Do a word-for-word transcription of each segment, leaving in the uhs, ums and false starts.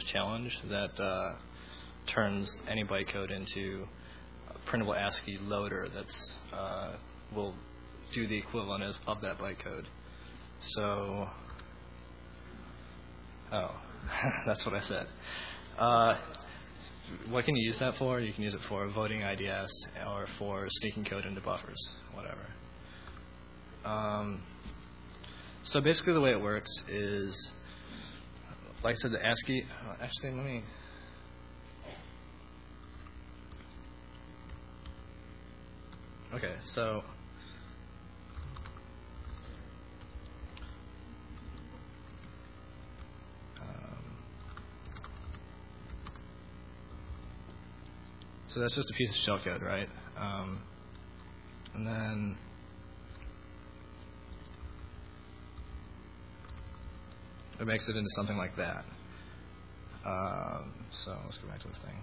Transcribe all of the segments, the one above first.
challenge that uh, turns any bytecode into a printable ASCII loader that's uh, will do the equivalent of, of that bytecode. So, oh, that's what I said. Uh, what can you use that for? You can use it for voting I D S or for sneaking code into buffers, whatever. Um, so basically the way it works is, like I said, the ASCII, oh, actually let me, okay, so, So that's just a piece of shellcode, right? Um, and then it makes it into something like that. Um, so let's go back to the thing.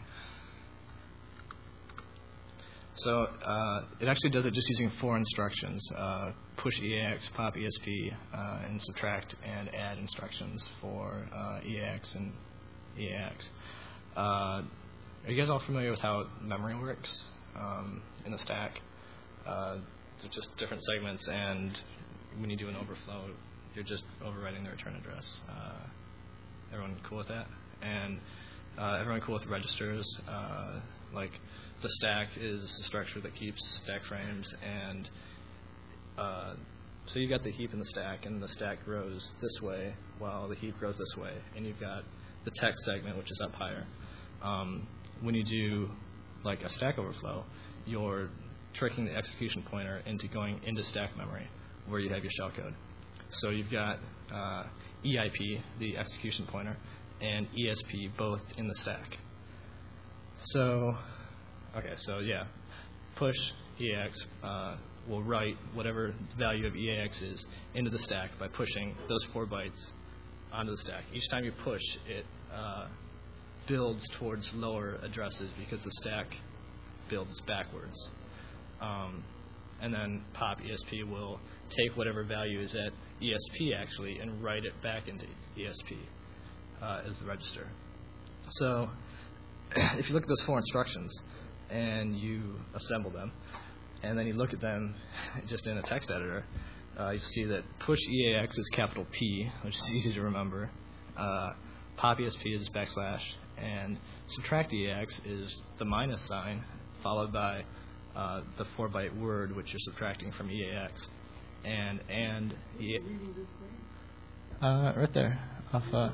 So uh, it actually does it just using four instructions: uh, push E A X, pop E S P, uh, and subtract and add instructions for uh, E A X and E A X. Uh, Are you guys all familiar with how memory works um, in the stack? Uh, they're just different segments, and when you do an overflow, you're just overwriting the return address. Uh, everyone cool with that? And uh, everyone cool with registers? Uh, like the stack is a structure that keeps stack frames, and uh, so you've got the heap in the stack, and the stack grows this way while the heap grows this way, and you've got the text segment, which is up higher. Um, When you do like a stack overflow, you're tricking the execution pointer into going into stack memory where you have your shellcode. So you've got uh, E I P, the execution pointer, and E S P both in the stack. So, okay, so yeah, push E A X uh, will write whatever value of E A X is into the stack by pushing those four bytes onto the stack. Each time you push, it uh, builds towards lower addresses because the stack builds backwards. Um, and then pop E S P will take whatever value is at E S P actually and write it back into E S P uh, as the register. So if you look at those four instructions and you assemble them, and then you look at them just in a text editor, uh, you see that push E A X is capital P, which is easy to remember. Uh, pop E S P is backslash, and subtract E A X is the minus sign followed by uh, the four byte word which you're subtracting from E A X. And and E A uh, right there. Off, uh,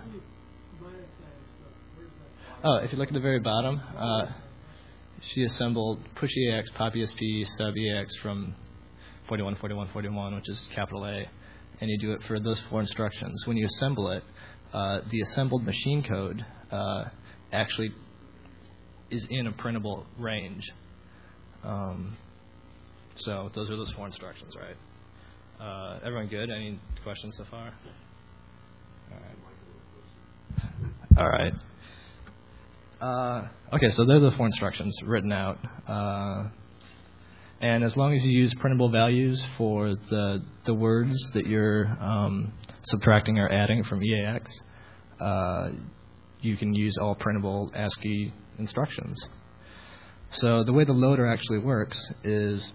oh, if you look at the very bottom, uh, she assembled push E A X, pop E S P, sub E A X from forty-one, forty-one, forty-one, which is capital A, and you do it for those four instructions. When you assemble it, uh, the assembled machine code uh, actually is in a printable range. Um, so those are those four instructions, right? Uh, everyone good? Any questions so far? All right. All right. Uh, okay, so those are the four instructions written out. Uh, and as long as you use printable values for the the words that you're um, subtracting or adding from E A X, uh, you can use all printable ASCII instructions. So the way the loader actually works is,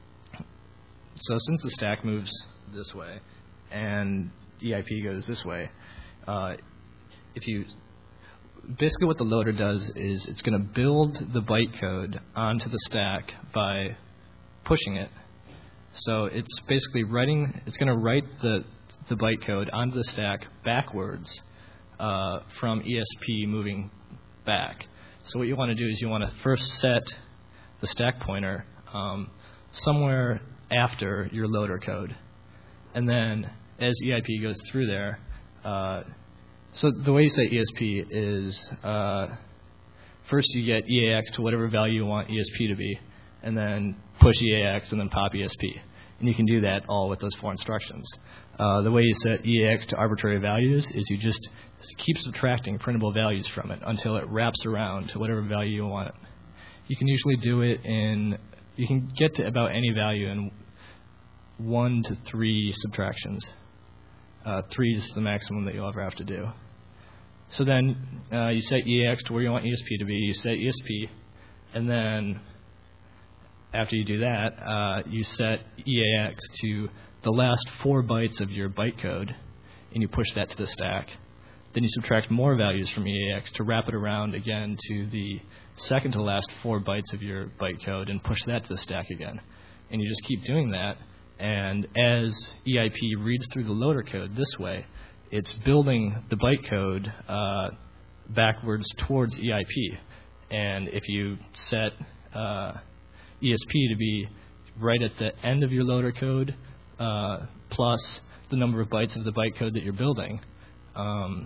so since the stack moves this way and E I P goes this way, uh, if you basically what the loader does is it's going to build the bytecode onto the stack by pushing it. So it's basically writing, it's going to write the the bytecode onto the stack backwards uh, from E S P moving back. So what you want to do is you want to first set the stack pointer um, somewhere after your loader code. And then as E I P goes through there, uh, so the way you say E S P is uh, first you get E A X to whatever value you want E S P to be, and then push E A X and then pop E S P. And you can do that all with those four instructions. Uh, the way you set E A X to arbitrary values is you just keep subtracting printable values from it until it wraps around to whatever value you want. You can usually do it in, you can get to about any value in one to three subtractions. Uh, three is the maximum that you'll ever have to do. so then uh, you set E A X to where you want E S P to be. You set E S P, and then after you do that, uh, you set E A X to the last four bytes of your bytecode, and you push that to the stack. Then you subtract more values from E A X to wrap it around again to the second to last four bytes of your bytecode and push that to the stack again. And you just keep doing that. And as E I P reads through the loader code this way, it's building the bytecode uh, backwards towards E I P. And if you set uh, E S P to be right at the end of your loader code uh, plus the number of bytes of the bytecode that you're building, um,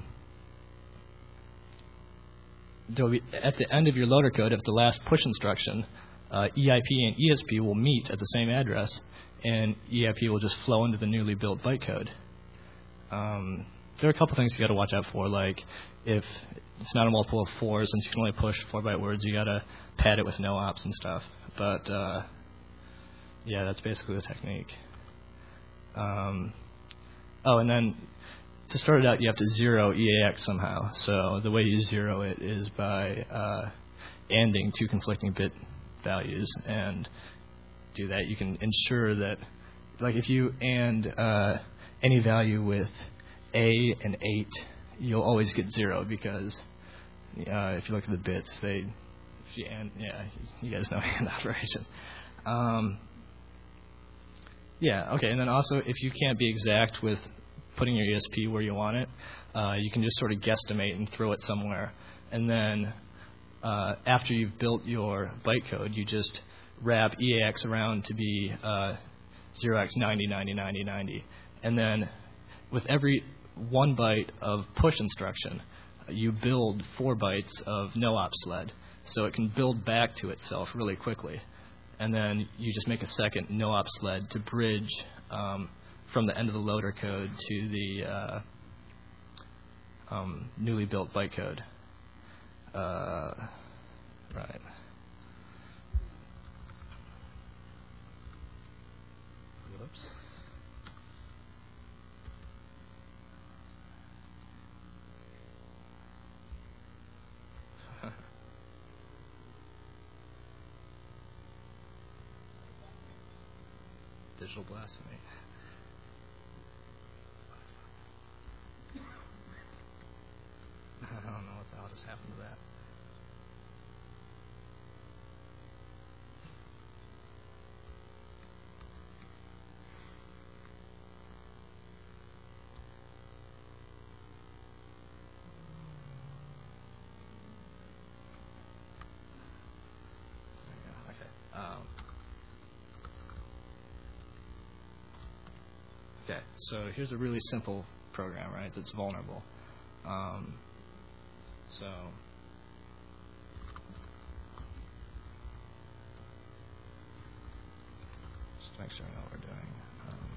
be, at the end of your loader code, if the last push instruction, uh, E I P and E S P will meet at the same address, and E I P will just flow into the newly built bytecode. Um, there are a couple things you got to watch out for, like if it's not a multiple of four, since you can only push four byte words, you got to pad it with no ops and stuff. But uh, yeah, that's basically the technique. Um, oh, and then to start it out, you have to zero E A X somehow. So the way you zero it is by uh, ANDing two conflicting bit values, and do that. You can ensure that, like if you AND uh, any value with A and eight, you'll always get zero because uh, if you look at the bits, they, if you AND, yeah, you guys know AND operation. Um, yeah, okay, and then also if you can't be exact with putting your E S P where you want it, uh, you can just sort of guesstimate and throw it somewhere. And then uh, after you've built your bytecode, you just wrap E A X around to be uh, zero x ninety, ninety, ninety, ninety. And then with every one byte of push instruction, you build four bytes of no-op sled. So it can build back to itself really quickly. And then you just make a second no-op sled to bridge um, from the end of the loader code to the uh, um, newly built bytecode. Uh, right. Whoops. Digital blasphemy. I don't know what the hell just happened to that. There we go. Okay. Um, okay. So here's a really simple program, right? That's vulnerable. Um, So, just to make sure I know what we're doing. Um,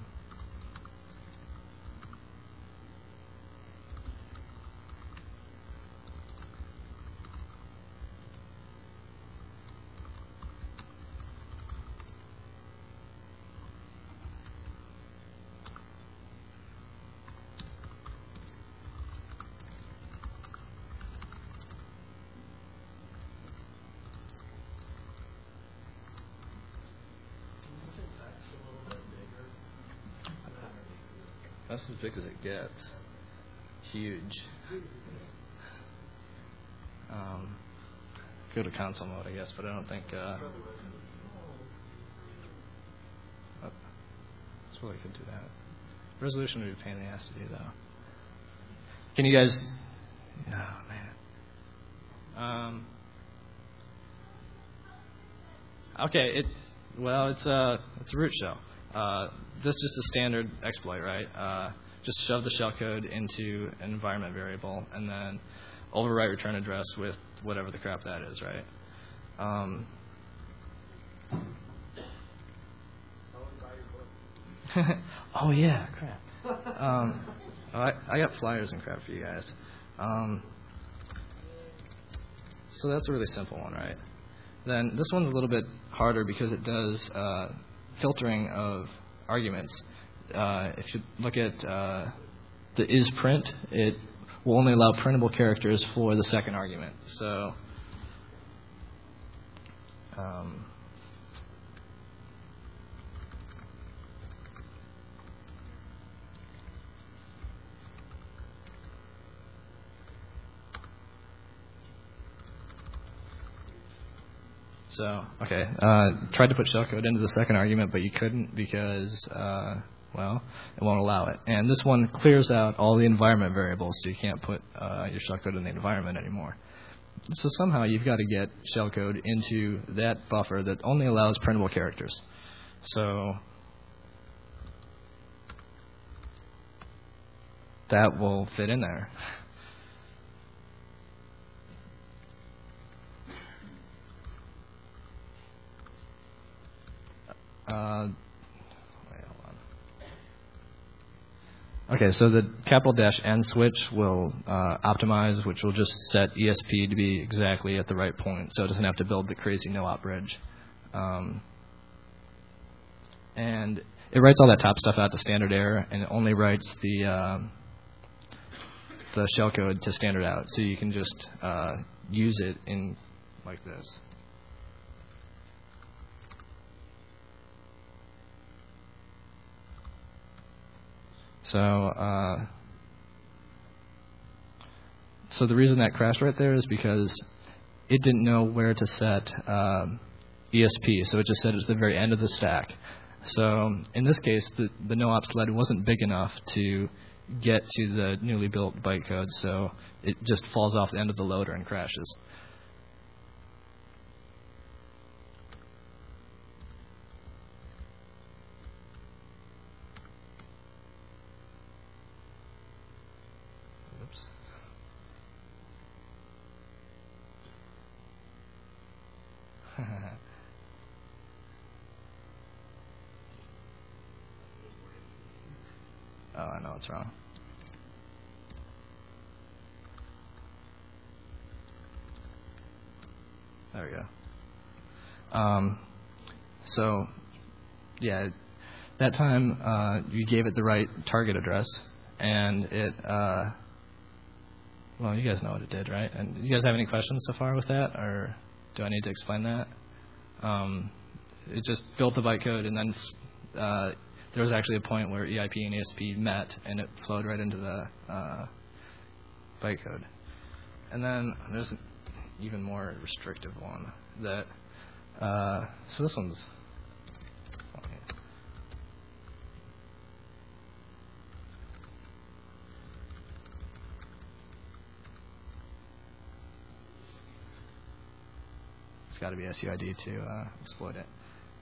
That's as big as it gets. Huge. Um, go to console mode, I guess, but I don't think. Uh, oh, suppose I could do that. Resolution would be a pain in the ass to do, though. Can you guys? Oh man. Um, okay, it's well, it's a it's a root shell. Uh, this is just a standard exploit, right? Uh, just shove the shellcode into an environment variable and then overwrite return address with whatever the crap that is, right? Um, oh yeah, crap. Um, I, I got flyers and crap for you guys. Um, so that's a really simple one, right? Then this one's a little bit harder because it does uh, filtering of arguments. Uh, if you look at uh, the isPrint, it will only allow printable characters for the second argument. So, um, So, okay, uh, tried to put shellcode into the second argument, but you couldn't because, uh, well, it won't allow it. And this one clears out all the environment variables, so you can't put uh, your shellcode in the environment anymore. So somehow you've got to get shellcode into that buffer that only allows printable characters. So that will fit in there. Uh, wait, hold on. Okay, so the capital dash N switch will uh, optimize, which will just set E S P to be exactly at the right point, so it doesn't have to build the crazy no-op bridge. Um, and it writes all that top stuff out to standard error, and it only writes the uh, the shellcode to standard out, so you can just uh, use it in like this. So, uh, so the reason that crashed right there is because it didn't know where to set um, E S P, so it just said it's the very end of the stack. So in this case, the, the no-op sled wasn't big enough to get to the newly built bytecode, so it just falls off the end of the loader and crashes. Oh, I know what's wrong. There we go. Um, so, yeah, that time uh, you gave it the right target address, and it, uh, well, you guys know what it did, right? And do you guys have any questions so far with that, or do I need to explain that? Um, it just built the bytecode, and then uh, there was actually a point where E I P and E S P met, and it flowed right into the uh, bytecode. And then there's an even more restrictive one that, uh, so this one's, it's got to be S U I D to uh, exploit it.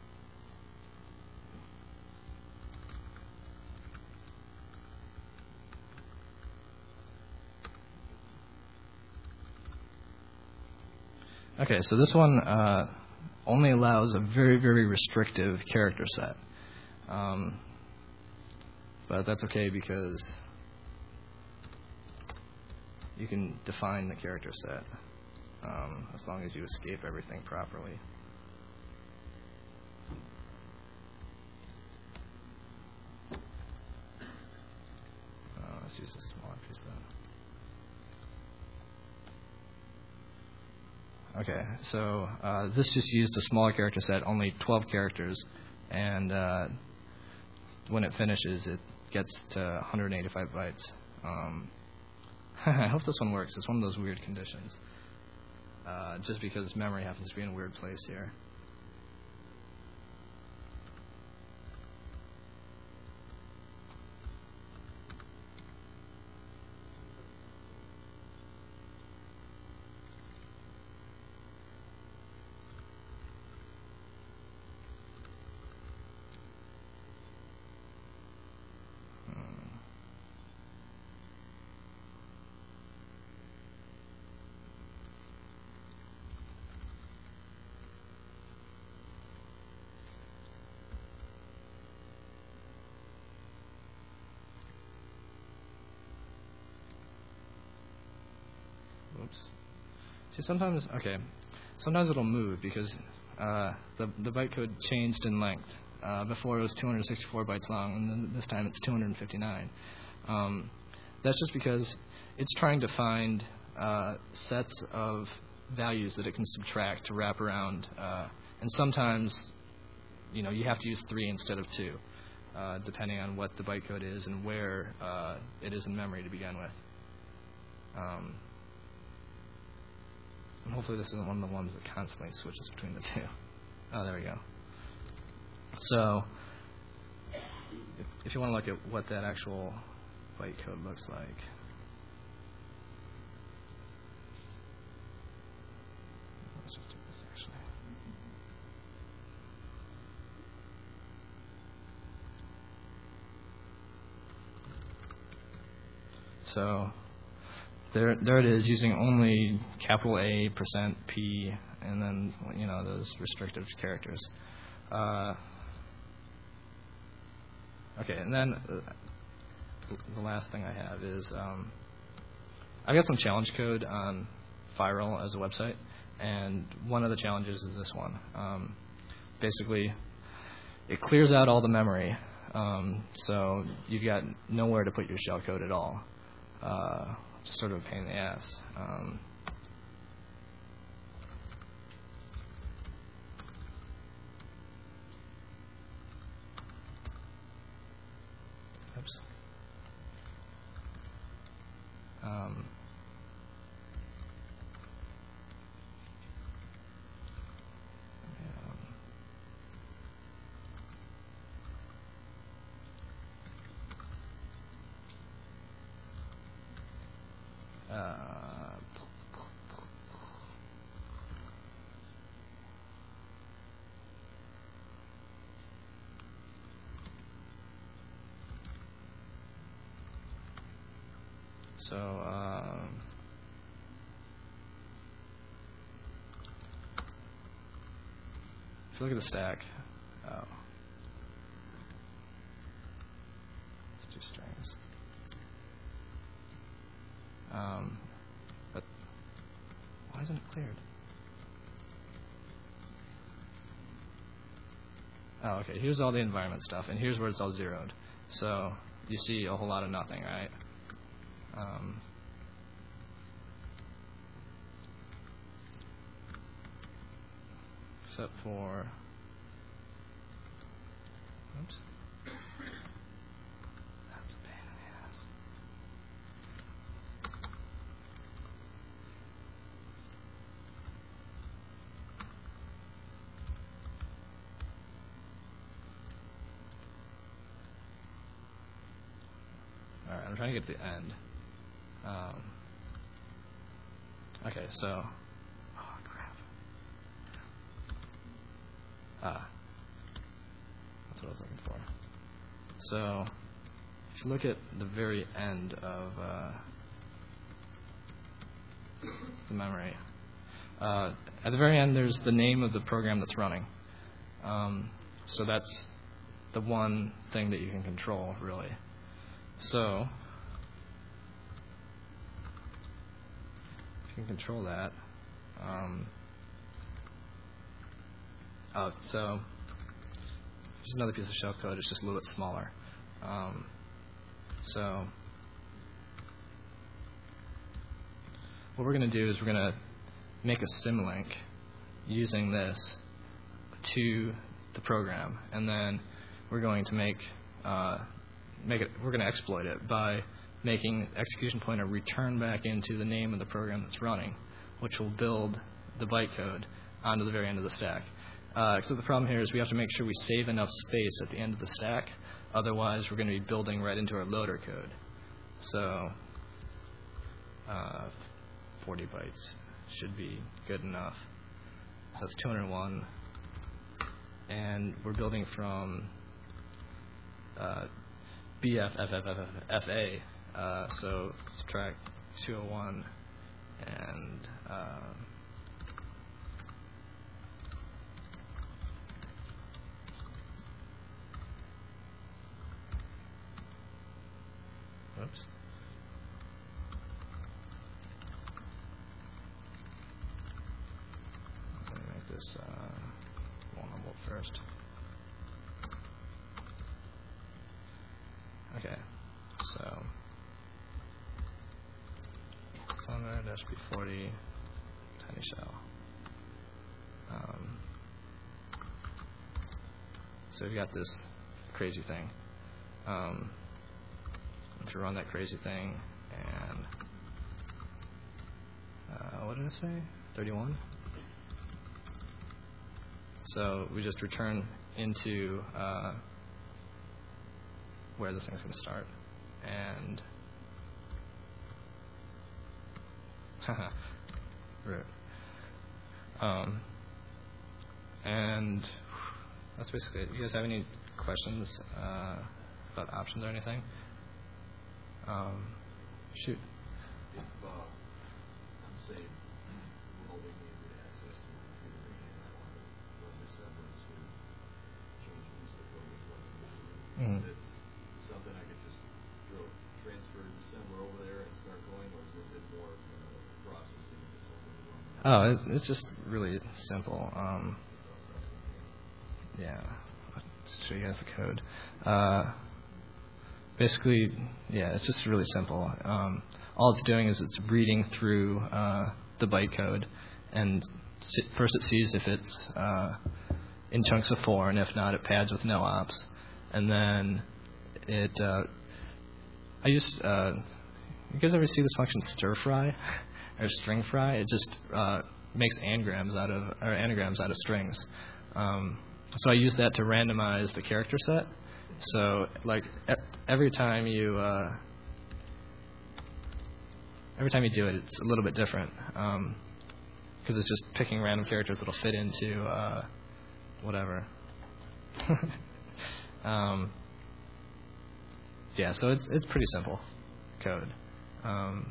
Okay, so this one uh, only allows a very, very restrictive character set. Um, but that's okay because you can define the character set um, as long as you escape everything properly. Uh, let's use a smaller piece of that. Okay, so uh, this just used a smaller character set, only twelve characters, and uh, when it finishes, it gets to one hundred eighty-five bytes. Um, I hope this one works. It's one of those weird conditions, uh, just because memory happens to be in a weird place here. Oops. See, sometimes, okay, sometimes it'll move because uh, the, the bytecode changed in length. Uh, before it was two hundred sixty-four bytes long, and then this time it's two hundred fifty-nine. Um, That's just because it's trying to find uh, sets of values that it can subtract to wrap around. Uh, and sometimes, you know, you have to use three instead of two, uh, depending on what the bytecode is and where uh, it is in memory to begin with. Um, and hopefully this isn't one of the ones that constantly switches between the two. Oh, there we go. So if, if you want to look at what that actual bytecode looks like. Let's just do this actually. So there, there it is, using only capital A, percent P, and then, you know, those restrictive characters. Uh, okay, and then uh, the last thing I have is um, I've got some challenge code on Firel as a website, and one of the challenges is this one. Um, basically, it clears out all the memory, um, so you've got nowhere to put your shellcode at all. Uh, just sort of a pain in the ass. Um, oops. Um, Uh, so, um, if you look at the stack, oh, it's two strings. Um, but why isn't it cleared? Oh, okay. Here's all the environment stuff, and here's where it's all zeroed. So you see a whole lot of nothing, right? Um, except for, oops. That's a pain in the ass. All right, I'm trying to get to the end. Um, okay, so, oh crap. Ah, that's what I was looking for. So, if you look at the very end of uh, the memory, uh, at the very end there's the name of the program that's running. Um, so that's the one thing that you can control, really. So, if you can control that, um, oh, so here's another piece of shellcode. It's just a little bit smaller. Um, so, what we're going to do is we're going to make a symlink using this to the program, and then we're going to make uh, make it. We're going to exploit it by making execution pointer return back into the name of the program that's running, which will build the bytecode onto the very end of the stack. Uh, so the problem here is we have to make sure we save enough space at the end of the stack. Otherwise, we're going to be building right into our loader code. So uh, forty bytes should be good enough. So that's two hundred one. And we're building from uh, B F F F F F A. Uh, so subtract two oh one and uh, whoops. Let me make this uh, vulnerable first. Okay, so dash b forty tiny shell. Um, so we've got this crazy thing. Um, if you run that crazy thing, and uh, what did I say? thirty-one. So we just return into uh, where this thing's going to start, and root. Um, and that's basically it. You guys have any questions uh, about options or anything? Um, shoot. If uh, I'm saying holding the access to the computer and I want to run this semblance or change a piece of code with what I'm using, Mm. it's something I could just throw, transfer the assembler over there and start going, or is it a bit more uh, process to get the assembler to run? Oh, it, it's just really simple. Um, yeah, I'll show you guys the code. Uh, basically, yeah, it's just really simple. Um, all it's doing is it's reading through uh, the bytecode, and first it sees if it's uh, in chunks of four, and if not, it pads with no ops. And then it, uh, I use, uh, you guys ever see this function stir fry or string fry? It just uh, makes anagrams out of or anagrams out of strings. Um, so I use that to randomize the character set. So like e- every time you uh, every time you do it, it's a little bit different because um, it's just picking random characters that'll fit into uh, whatever. um, yeah, so it's it's pretty simple code. Um,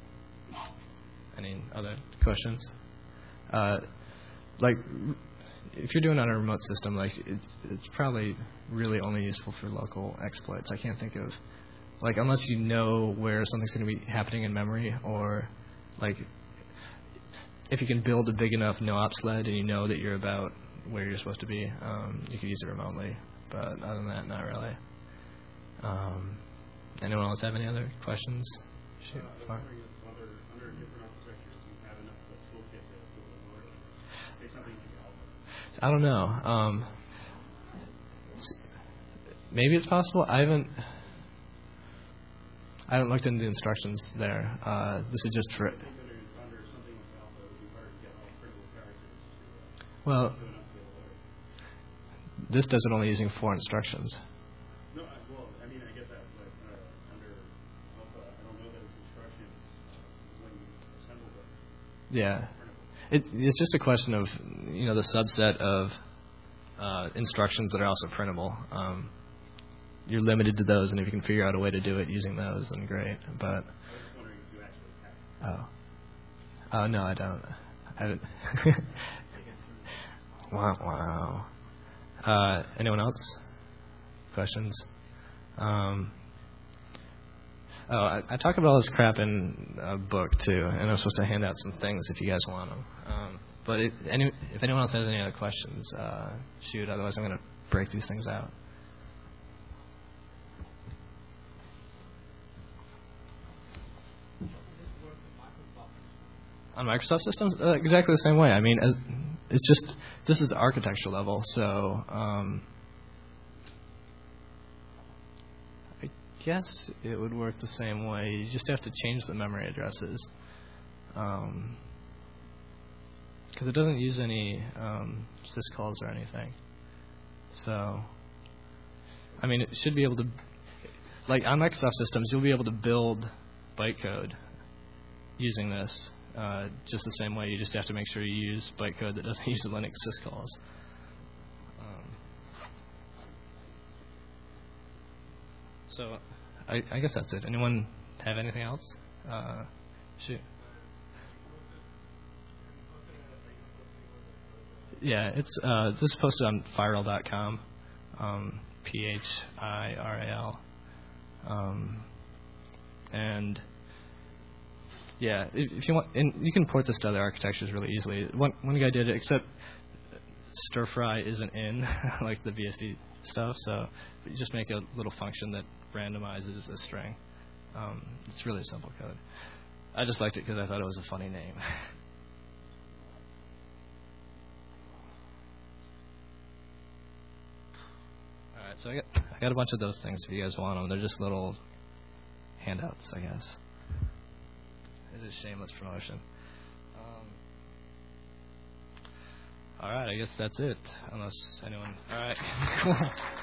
any other questions? Uh, like, if you're doing it on a remote system, like it, it's probably really only useful for local exploits. I can't think of, like, unless you know where something's going to be happening in memory, or like if you can build a big enough no-op sled and you know that you're about where you're supposed to be, um, you could use it remotely. But other than that, not really. Um, anyone else have any other questions? Shoot, uh, Mark. Under, under different architectures, do you have enough of a toolkit to do it work? Say something you can help with. I don't know. Um, maybe it's possible. I haven't. I haven't looked into the instructions there. Uh, this is just for. I think under, under something with alpha, it would be hard to get all printable characters to, uh, Well, to enough to be able to work. this does it only using four instructions. No, I, well, I mean, I get that, but uh, under alpha, I don't know that it's instructions uh, when you assemble them. Yeah. Printable. It, it's just a question of, you know, the subset of uh, instructions that are also printable. Um, you're limited to those, and if you can figure out a way to do it using those, then great. But I was just wondering if you actually have. oh, oh no, I don't. I haven't. Wow, wow. Uh, anyone else? Questions? Um, oh, I, I talk about all this crap in a book too, and I'm supposed to hand out some things if you guys want them. Um, but it, any, if anyone else has any other questions, uh, shoot. Otherwise, I'm going to break these things out. On Microsoft systems, uh, exactly the same way. I mean, as, it's just this is the architecture level, so um, I guess it would work the same way. You just have to change the memory addresses because um, it doesn't use any um, syscalls or anything. So, I mean, it should be able to, like on Microsoft systems, you'll be able to build bytecode using this. Uh, just the same way, you just have to make sure you use bytecode that doesn't use the Linux syscalls. Um, so, I, I guess that's it. Anyone have anything else? Uh, shoot. Yeah, it's uh, this is posted on Phiral dot com, um, P H I R A L, um, and. Yeah, if, if you want, and you can port this to other architectures really easily. One one guy did it, except stir fry isn't in like the B S D stuff. So you just make a little function that randomizes a string. Um, it's really simple code. I just liked it because I thought it was a funny name. All right, so I got, I got a bunch of those things if you guys want them. They're just little handouts, I guess. It is shameless promotion. Um, all right, I guess that's it, unless anyone... All right, cool.